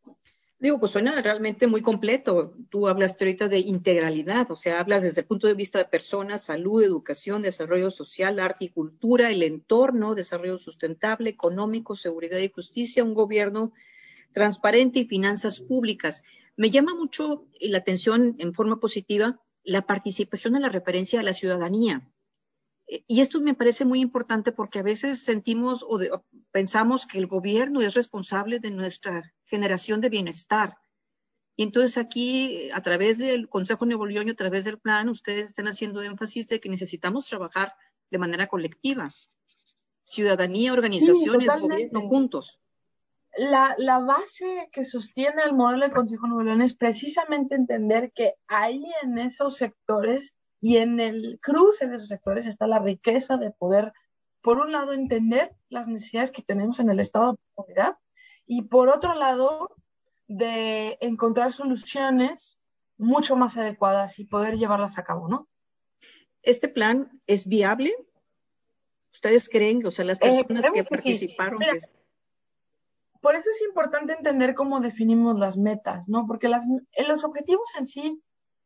Digo, pues suena realmente muy completo. Tú hablaste ahorita de integralidad, o sea, hablas desde el punto de vista de personas, salud, educación, desarrollo social, arte y cultura, el entorno, desarrollo sustentable, económico, seguridad y justicia, un gobierno transparente y finanzas públicas. Me llama mucho la atención en forma positiva la participación en la referencia a la ciudadanía. Y esto me parece muy importante porque a veces sentimos o, de, o pensamos que el gobierno es responsable de nuestra generación de bienestar. Y entonces aquí, a través del Consejo Nuevo León y a través del plan, ustedes están haciendo énfasis de que necesitamos trabajar de manera colectiva. Ciudadanía, organizaciones, sí, gobierno, juntos. La, la base que sostiene el modelo de Consejo Nuevo León es precisamente entender que ahí en esos sectores y en el cruce de esos sectores está la riqueza de poder, por un lado, entender las necesidades que tenemos en el estado de comunidad y por otro lado, de encontrar soluciones mucho más adecuadas y poder llevarlas a cabo, ¿no? ¿Este plan es viable? ¿Ustedes creen, o sea, las personas eh, que, que participaron? Sí. Mira, que... Por eso es importante entender cómo definimos las metas, ¿no? Porque las, los objetivos en sí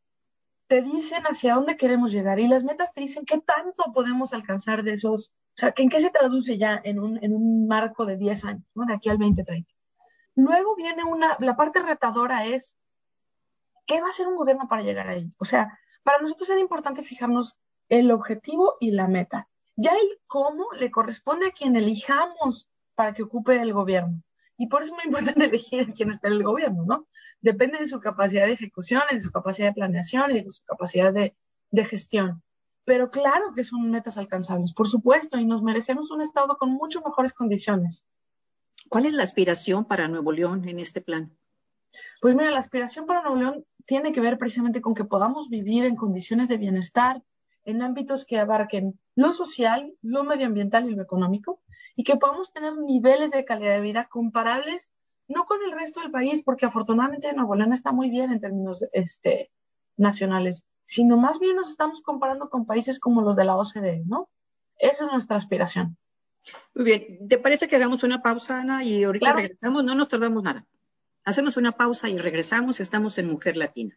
te dicen hacia dónde queremos llegar y las metas te dicen qué tanto podemos alcanzar de esos, o sea, ¿en qué se traduce ya en un, en un marco de diez años, ¿no? De aquí al veinte treinta. Luego viene una, la parte retadora es, ¿qué va a hacer un gobierno para llegar ahí? O sea, para nosotros era importante fijarnos el objetivo y la meta. Ya el cómo le corresponde a quien elijamos para que ocupe el gobierno. Y por eso es muy importante elegir a quién está en el gobierno, ¿no? Depende de su capacidad de ejecución, de su capacidad de planeación y de su capacidad de, de gestión. Pero claro que son metas alcanzables, por supuesto, y nos merecemos un Estado con mucho mejores condiciones. ¿Cuál es la aspiración para Nuevo León en este plan? Pues mira, la aspiración para Nuevo León tiene que ver precisamente con que podamos vivir en condiciones de bienestar, en ámbitos que abarquen lo social, lo medioambiental y lo económico, y que podamos tener niveles de calidad de vida comparables, no con el resto del país, porque afortunadamente Nuevo León está muy bien en términos este, nacionales, sino más bien nos estamos comparando con países como los de la O C D E, ¿no? Esa es nuestra aspiración. Muy bien, ¿te parece que hagamos una pausa, Ana, y ahorita Claro. regresamos? No nos tardamos nada. Hacemos una pausa y regresamos. Estamos en Mujer Latina.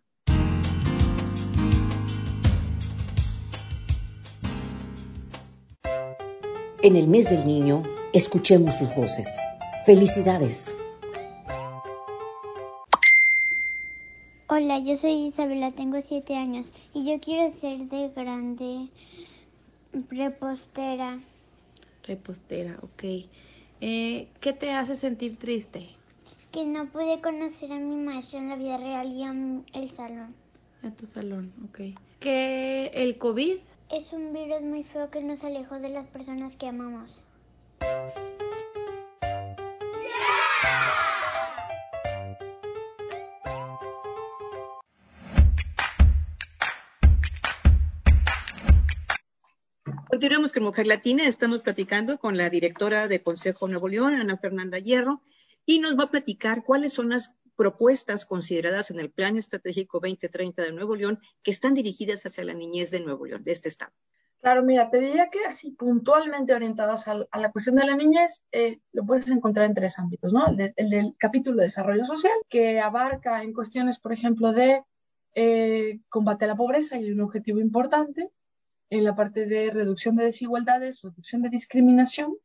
En el mes del niño, escuchemos sus voces. ¡Felicidades! Hola, yo soy Isabela, tengo siete años y yo quiero ser de grande repostera. Repostera, ok. Eh, ¿Qué te hace sentir triste? Que no pude conocer a mi maestro en la vida real y a el salón. A tu salón, ok. ¿Que el COVID? Es un virus muy feo que nos alejó de las personas que amamos. Continuamos con Mujer Latina. Estamos platicando con la directora de Consejo Nuevo León, Ana Fernanda Hierro, y nos va a platicar cuáles son las propuestas consideradas en el Plan Estratégico veinte treinta de Nuevo León que están dirigidas hacia la niñez de Nuevo León, de este estado. Claro, mira, te diría que así puntualmente orientadas a, a la cuestión de la niñez, eh, lo puedes encontrar en tres ámbitos, ¿no? El, de, el del capítulo de desarrollo social, que abarca en cuestiones, por ejemplo, de eh, combate a la pobreza, y hay un objetivo importante. En la parte de reducción de desigualdades, reducción de discriminación,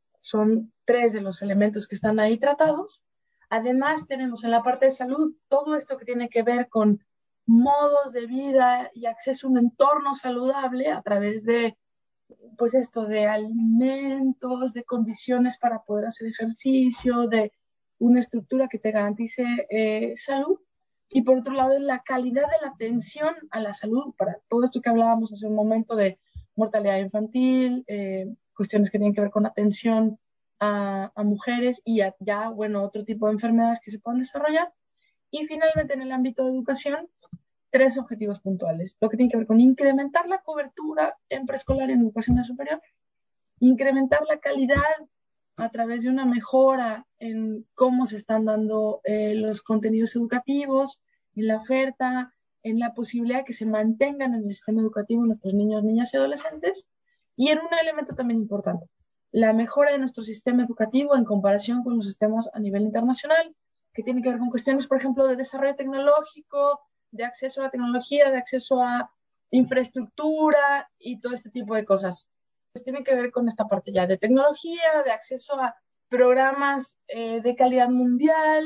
son tres de los elementos que están ahí tratados. Además, tenemos en la parte de salud todo esto que tiene que ver con modos de vida y acceso a un entorno saludable a través de, pues esto, de alimentos, de condiciones para poder hacer ejercicio, de una estructura que te garantice eh, salud. Y por otro lado, la calidad de la atención a la salud, para todo esto que hablábamos hace un momento de mortalidad infantil, eh, cuestiones que tienen que ver con atención a, a mujeres y a, ya, bueno, otro tipo de enfermedades que se puedan desarrollar. Y finalmente, en el ámbito de educación, tres objetivos puntuales. Lo que tiene que ver con incrementar la cobertura en preescolar y en educación superior, incrementar la calidad a través de una mejora en cómo se están dando eh, los contenidos educativos, en la oferta, en la posibilidad de que se mantengan en el sistema educativo nuestros niños, niñas y adolescentes, y en un elemento también importante, la mejora de nuestro sistema educativo en comparación con los sistemas a nivel internacional, que tiene que ver con cuestiones, por ejemplo, de desarrollo tecnológico, de acceso a la tecnología, de acceso a infraestructura y todo este tipo de cosas. Pues tiene que ver con esta parte ya de tecnología, de acceso a programas eh, de calidad mundial,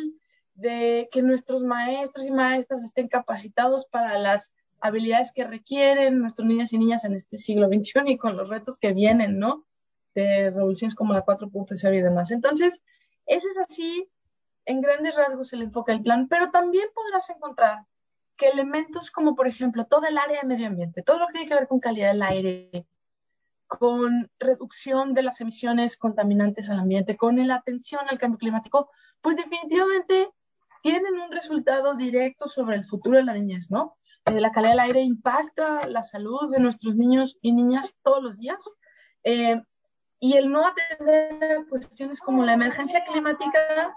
de que nuestros maestros y maestras estén capacitados para las habilidades que requieren nuestros niños y niñas en este siglo veintiuno y con los retos que vienen, ¿no? De revoluciones como la cuatro punto cero y demás. Entonces, ese es así, en grandes rasgos, el enfoque del plan, pero también podrás encontrar que elementos como, por ejemplo, todo el área de medio ambiente, todo lo que tiene que ver con calidad del aire, con reducción de las emisiones contaminantes al ambiente, con la atención al cambio climático, pues definitivamente tienen un resultado directo sobre el futuro de la niñez, ¿no? Eh, la calidad del aire impacta la salud de nuestros niños y niñas todos los días. Eh, y el no atender cuestiones como la emergencia climática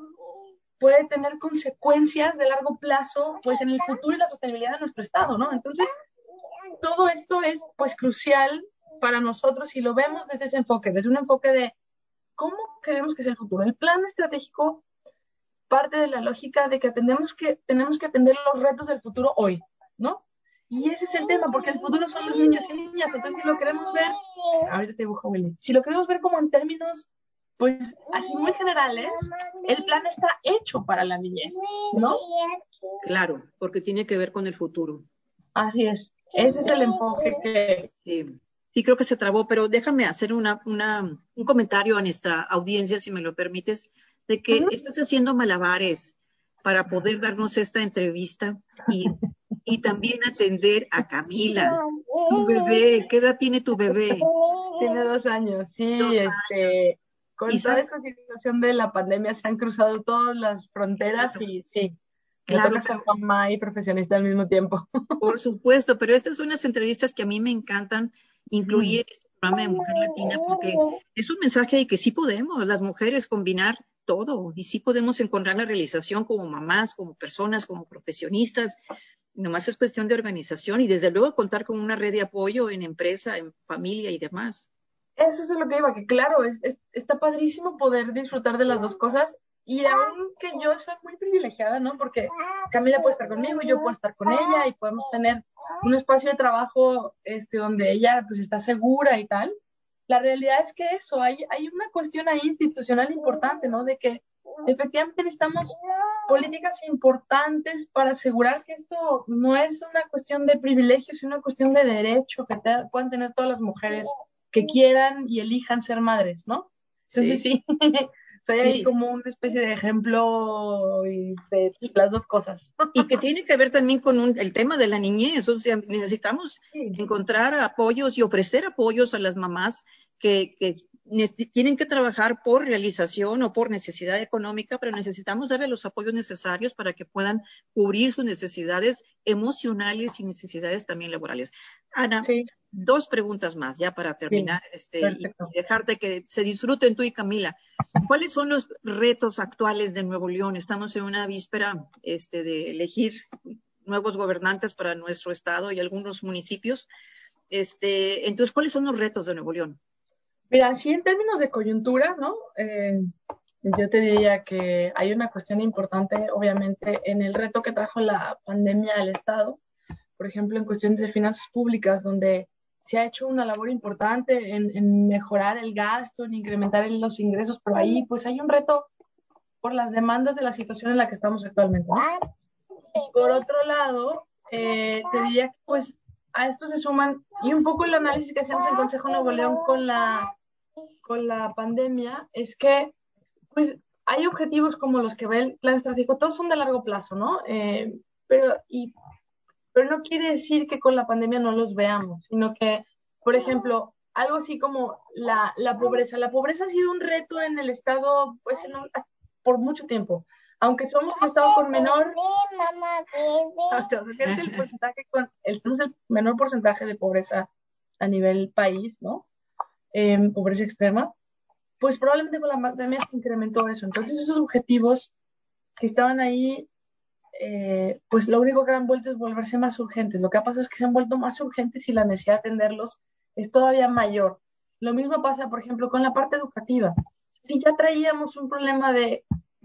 puede tener consecuencias de largo plazo, pues en el futuro y la sostenibilidad de nuestro estado, ¿no? Entonces, todo esto es, pues, crucial para nosotros y lo vemos desde ese enfoque, desde un enfoque de cómo queremos que sea el futuro. El plan estratégico parte de la lógica de que, atendemos que tenemos que atender los retos del futuro hoy, ¿no? Y ese es el tema, porque el futuro son los niños y niñas. Entonces, si lo queremos ver, ahorita te dibujo, Willy, si lo queremos ver como en términos, pues, así muy generales, el plan está hecho para la niñez, ¿no? Claro, porque tiene que ver con el futuro. Así es. Ese es el enfoque que... Sí, sí creo que se trabó, pero déjame hacer una, una, un comentario a nuestra audiencia, si me lo permites. de que Ujú. estás haciendo malabares para poder darnos esta entrevista y, y también atender a Camila, tu bebé. ¿Qué edad tiene tu bebé? Tiene dos años, sí, Dos años. este, Y con toda sabe, esta situación de la pandemia se han cruzado todas las fronteras claro, y sí, me claro, toca ser pero mamá y profesionista al mismo tiempo. por supuesto, pero estas son las entrevistas que a mí me encantan incluir Mm. en este programa de Mujer Latina porque es un mensaje de que sí podemos, las mujeres, combinar todo y sí podemos encontrar la realización como mamás, como personas, como profesionistas. Nomás es cuestión de organización y desde luego contar con una red de apoyo en empresa, en familia y demás. Eso es lo que iba, que claro, es, es- está padrísimo poder disfrutar de las dos cosas y aunque yo soy muy privilegiada, ¿no? Porque Camila puede estar conmigo y yo puedo estar con ella y podemos tener un espacio de trabajo este, donde ella pues está segura y tal. La realidad es que eso, hay, hay una cuestión ahí institucional importante, ¿no? De que efectivamente necesitamos políticas importantes para asegurar que esto no es una cuestión de privilegio, sino una cuestión de derecho que te- puedan tener todas las mujeres que quieran y elijan ser madres, ¿no? Entonces Sí, sí, soy ahí sí. como una especie de ejemplo y de las dos cosas. Y que tiene que ver también con un, el tema de la niñez, o sea, necesitamos Sí, encontrar apoyos y ofrecer apoyos a las mamás que, que tienen que trabajar por realización o por necesidad económica, pero necesitamos darle los apoyos necesarios para que puedan cubrir sus necesidades emocionales y necesidades también laborales. Ana, sí, dos preguntas más ya para dime. terminar este, y, y Perfecto. dejarte que se disfruten tú y Camila. ¿Cuáles son los retos actuales de Nuevo León? Estamos en una víspera este, de elegir nuevos gobernantes para nuestro estado y algunos municipios. Este, entonces, ¿cuáles son los retos de Nuevo León? Mira, sí, en términos de coyuntura, ¿no? Eh, yo te diría que hay una cuestión importante, obviamente, en el reto que trajo la pandemia al Estado, por ejemplo, en cuestiones de finanzas públicas, donde se ha hecho una labor importante en, en mejorar el gasto, en incrementar el- los ingresos, pero ahí pues hay un reto por las demandas de la situación en la que estamos actualmente, ¿no? Y por otro lado, eh, te diría que pues a esto se suman, y un poco el análisis que hacíamos en Consejo Nuevo León con la, con la pandemia, es que pues hay objetivos como los que ve el plan estratégico, todos son de largo plazo, ¿no? Eh, pero, y, pero no quiere decir que con la pandemia no los veamos, sino que, por ejemplo, algo así como la, la pobreza. La pobreza ha sido un reto en el Estado pues, en un- por mucho tiempo. Aunque somos el Estado con menor, aunque el porcentaje con, el, tenemos el menor porcentaje de pobreza a nivel país, ¿no? Eh, pobreza extrema, pues probablemente con la pandemia se incrementó eso. Entonces esos objetivos que estaban ahí eh, pues lo único que han vuelto es volverse más urgentes. Lo que ha pasado es que se han vuelto más urgentes y la necesidad de atenderlos es todavía mayor. Lo mismo pasa, por ejemplo, con la parte educativa. Si ya traíamos un problema de,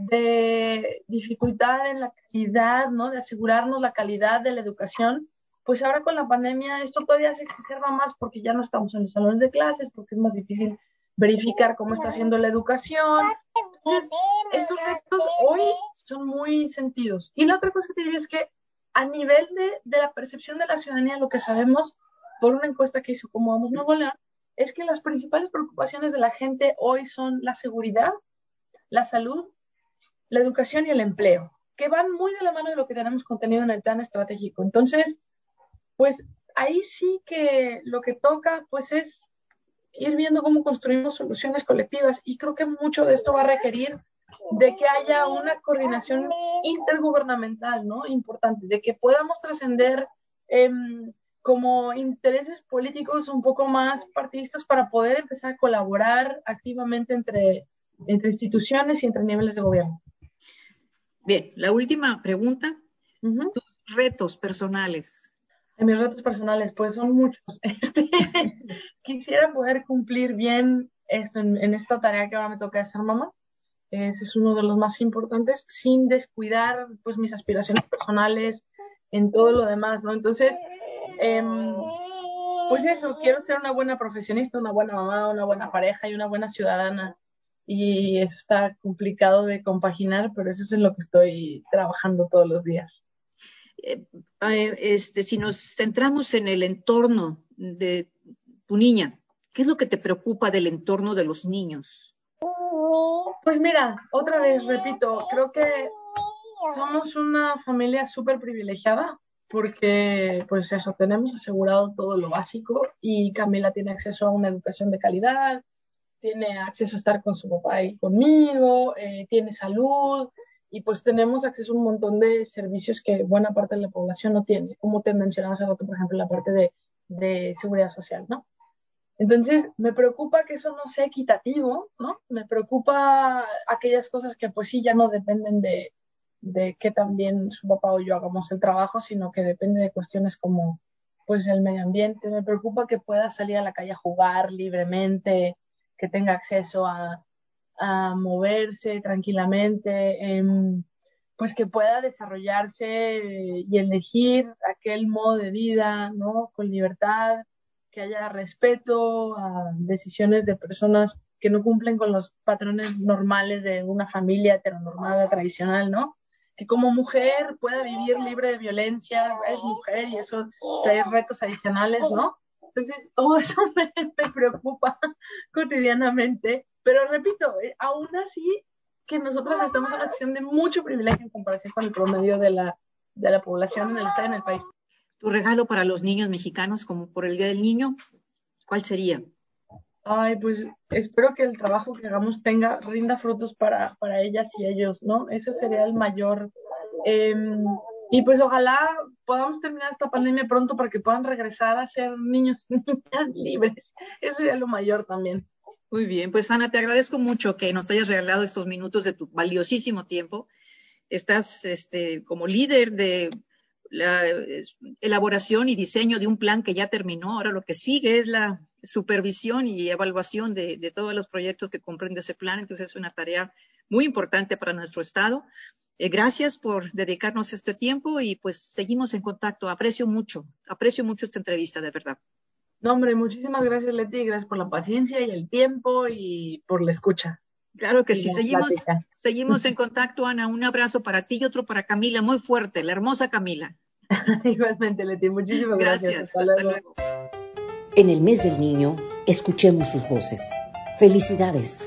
de dificultad en la calidad, ¿no? De asegurarnos la calidad de la educación, pues ahora con la pandemia esto todavía se exacerba más porque ya no estamos en los salones de clases, porque es más difícil verificar cómo está haciendo la educación. Entonces, estos retos hoy son muy sentidos. Y la otra cosa que te diría es que a nivel de, de la percepción de la ciudadanía, lo que sabemos por una encuesta que hizo como Vamos Nuevo León, es que las principales preocupaciones de la gente hoy son la seguridad, la salud, la educación y el empleo, que van muy de la mano de lo que tenemos contenido en el plan estratégico. Entonces, pues ahí sí que lo que toca pues es ir viendo cómo construimos soluciones colectivas y creo que mucho de esto va a requerir de que haya una coordinación intergubernamental, ¿no? Importante, de que podamos trascender eh, como intereses políticos un poco más partidistas para poder empezar a colaborar activamente entre, entre instituciones y entre niveles de gobierno. Bien, la última pregunta, Uh-huh. tus retos personales. En mis retos personales, pues son muchos. Este, quisiera poder cumplir bien esto en, en esta tarea que ahora me toca de ser mamá. Ese es uno de los más importantes, sin descuidar pues mis aspiraciones personales en todo lo demás, ¿no? Entonces, eh, pues eso, quiero ser una buena profesionista, una buena mamá, una buena pareja y una buena ciudadana. Y eso está complicado de compaginar, pero eso es en lo que estoy trabajando todos los días. Eh, eh, este, si nos centramos en el entorno de tu niña, ¿qué es lo que te preocupa del entorno de los niños? Pues mira, otra vez repito, creo que somos una familia súper privilegiada porque, pues eso, tenemos asegurado todo lo básico y Camila tiene acceso a una educación de calidad, tiene acceso a estar con su papá y conmigo, eh, tiene salud y pues tenemos acceso a un montón de servicios que buena parte de la población no tiene, como te mencionaba hace rato, por ejemplo, la parte de, de seguridad social, ¿no? Entonces, me preocupa que eso no sea equitativo, ¿no? Me preocupa aquellas cosas que pues sí ya no dependen de, de que también su papá o yo hagamos el trabajo, sino que depende de cuestiones como pues el medio ambiente. Me preocupa que pueda salir a la calle a jugar libremente, que tenga acceso a, a moverse tranquilamente, eh, pues que pueda desarrollarse y elegir aquel modo de vida, ¿no? Con libertad, que haya respeto a decisiones de personas que no cumplen con los patrones normales de una familia heteronormada tradicional, ¿no? Que como mujer pueda vivir libre de violencia, es mujer y eso trae retos adicionales, ¿no? Entonces, todo eso me, me preocupa cotidianamente, pero repito, eh, aún así que nosotros estamos en una situación de mucho privilegio en comparación con el promedio de la, de la población en el estado y en el país. ¿Tu regalo para los niños mexicanos, como por el Día del Niño, cuál sería? Ay, pues espero que el trabajo que hagamos tenga, rinda frutos para, para ellas y ellos, ¿no? Ese sería el mayor. Eh, y pues ojalá podamos terminar esta pandemia pronto para que puedan regresar a ser niños y niñas libres. Eso sería lo mayor también. Muy bien, pues Ana, te agradezco mucho que nos hayas regalado estos minutos de tu valiosísimo tiempo. Estás este, como líder de la elaboración y diseño de un plan que ya terminó. Ahora lo que sigue es la supervisión y evaluación de, de todos los proyectos que comprende ese plan. Entonces es una tarea muy importante para nuestro estado. Eh, gracias por dedicarnos este tiempo y pues seguimos en contacto. Aprecio mucho, aprecio mucho esta entrevista, de verdad. No, hombre, muchísimas gracias, Leti, gracias por la paciencia y el tiempo y por la escucha. Claro que sí, seguimos, seguimos en contacto, Ana. Un abrazo para ti y otro para Camila, muy fuerte, la hermosa Camila. Igualmente, Leti, muchísimas gracias. Gracias, hasta, hasta luego. En el mes del niño, escuchemos sus voces. Felicidades.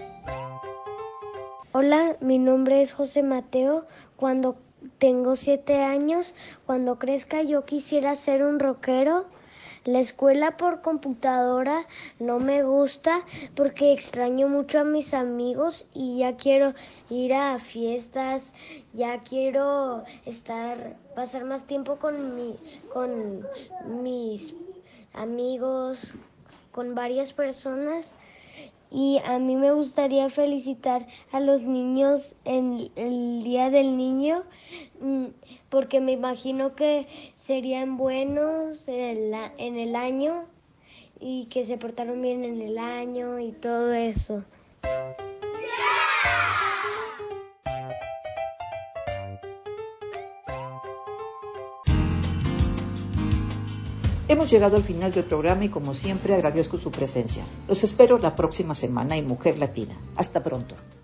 Hola, mi nombre es José Mateo. Cuando tengo siete años, cuando crezca yo quisiera ser un rockero. La escuela por computadora no me gusta porque extraño mucho a mis amigos y ya quiero ir a fiestas, ya quiero estar, pasar más tiempo con mi, con mis amigos, con varias personas. Y a mí me gustaría felicitar a los niños en el Día del Niño, porque me imagino que serían buenos en el, en el año y que se portaron bien en el año y todo eso. Hemos llegado al final del programa y como siempre agradezco su presencia. Los espero la próxima semana en Mujer Latina. Hasta pronto.